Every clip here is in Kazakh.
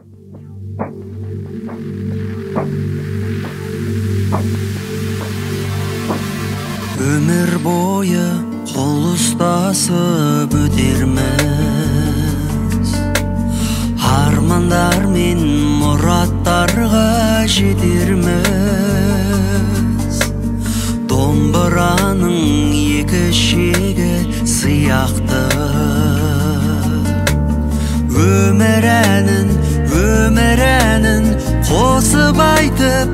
Өмір бойы қол ұстасып өтерміз, армандар мен мұраттарға жетерміз. Домбыраның екі шегі сияқты, өмір әнін қосып айтып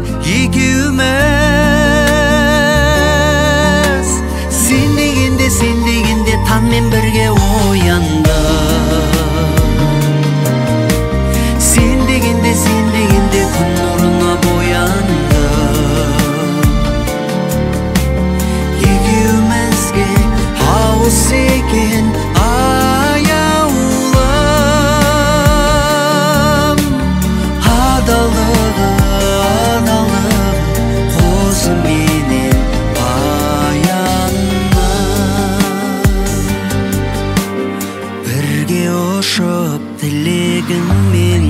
екеуміз. Сен дегенде таңмен бірге оянды. Сен дегенде күн нұрына боянды. Екеумізге ауыз екен аяулым. Адалығы қозы менен бірге ұшып тілегің мен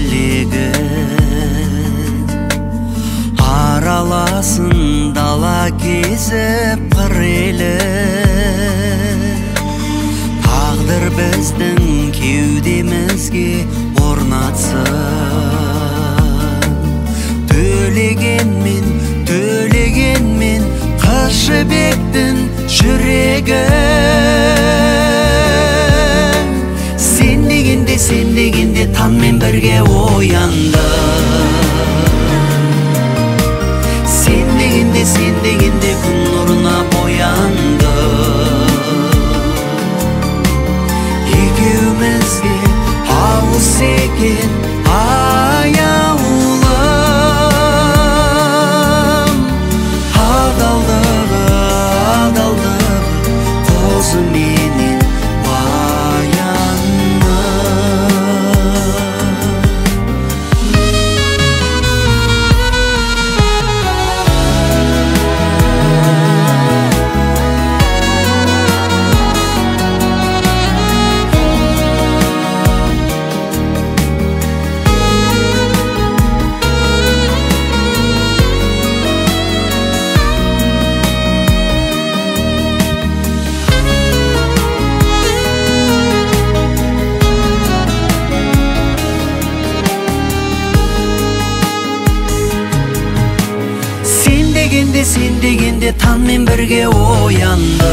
тілегің, араласын дала кезіп қыр елі. Тағдыр біздің кеудемізге орнатсын. Төлегенмен қыз жібектің жүрегін. Сен дегенде таңмен бірге оянды. Сен дегенде күн нұрына боянды. Екеумізге ауыз екен аяулым. Адалдығы қозы менен Сен дегенде таңмен бірге оянды.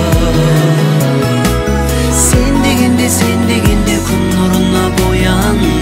Сен дегенде күн нұрына боянды.